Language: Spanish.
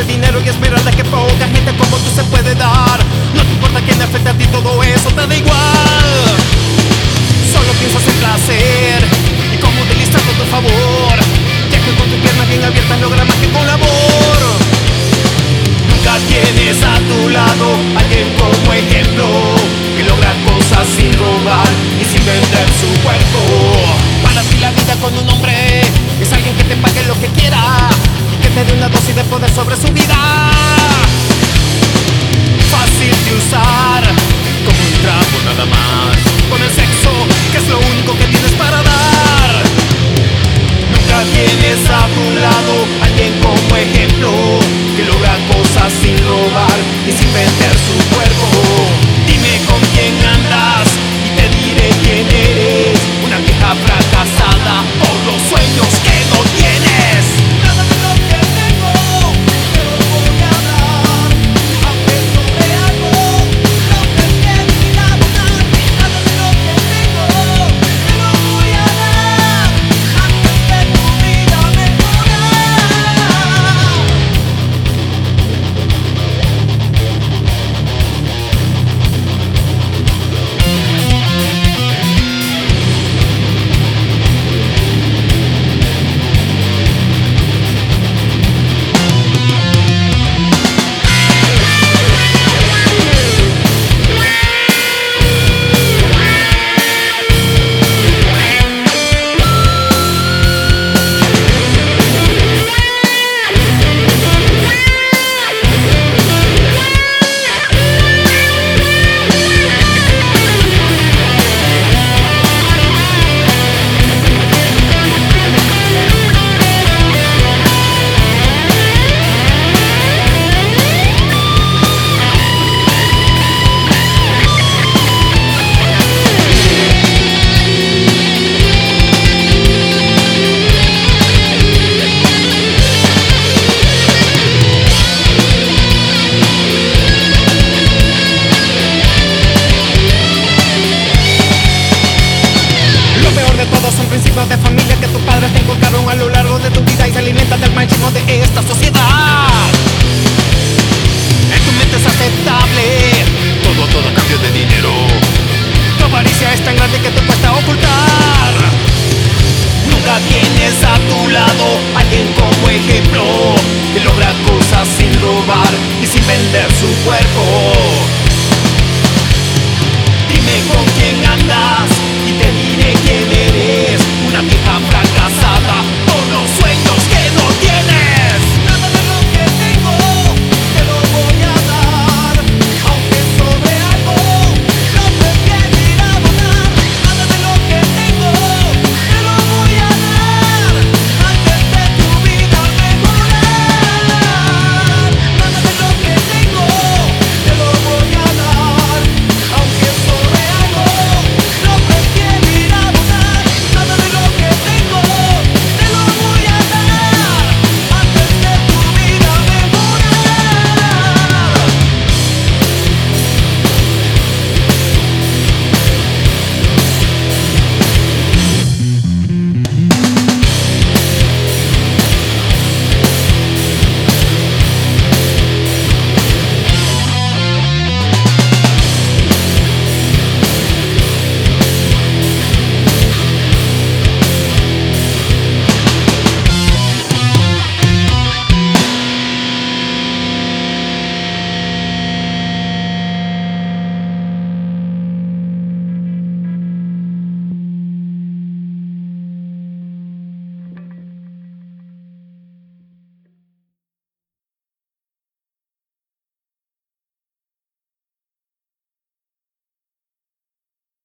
de dinero y esmeralda que poca gente como tú se puede dar. No te importa quién afecta a ti, todo eso te da igual. Solo piensas en placer y cómo utilizarlo a tu favor, ya que con tus piernas bien abiertas logra más que con labor. Nunca tienes a tu lado alguien como ejemplo, que logra cosas sin robar y sin vender su cuerpo. Para ti la vida con un hombre es alguien que te pague lo que quiera y que te dé una dosis de poder sobre su vida. Fácil de usar, como un trapo nada más, con el sexo que es lo único que tienes para dar. Nunca tienes a tu lado alguien como ejemplo, que logra cosas sin robar y sin vender su cuerpo. Dime con quién andas y te diré quién eres, una vieja fracasada por los sueños que no tienes. Nada de lo que tengo te lo voy a dar, aunque sobre algo lo que quiero ir a donar. Nada de lo que tengo te lo voy a dar, antes de tu vida mejorar. Son principios de familia que tus padres te inculcaron a lo largo de tu vida y se alimentan del machismo de esta sociedad.